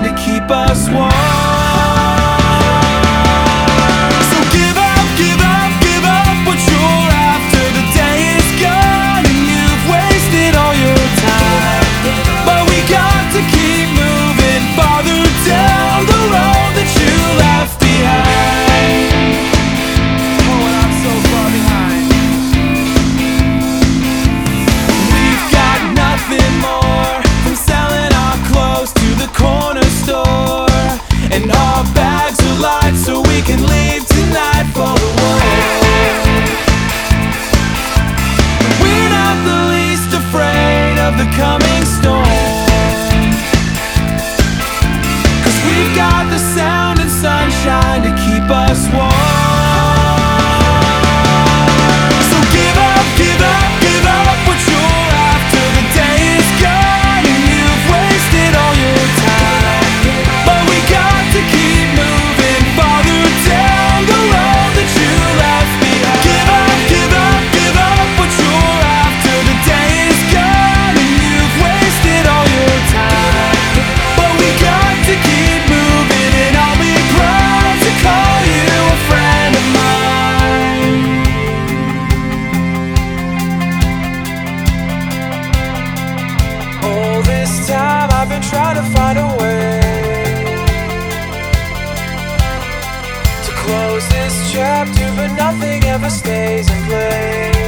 to keep us warm. So give up, give up, give up what you're after. The day is gone and you've wasted all your time, but we got to keep moving farther down the road that you left behind. Oh, and I'm so far behind. We've got nothing more from selling our clothes to the corner store, and our bags are light so we can leave tonight for the war. We're not the least afraid of the coming storm, 'cause we've got the sound and sunshine to keep us warm. So give up, give up, give up what you're after. The day is gone and you've wasted all your time, but we got to keep moving farther down the road that you left behind. Give up, give up, give up what you're after. The day is gone and you've wasted all your time, but we got to keep moving, and I'll be proud to call you a friend of mine. All this time I've been trying to find a way to close this chapter, but nothing ever stays in place.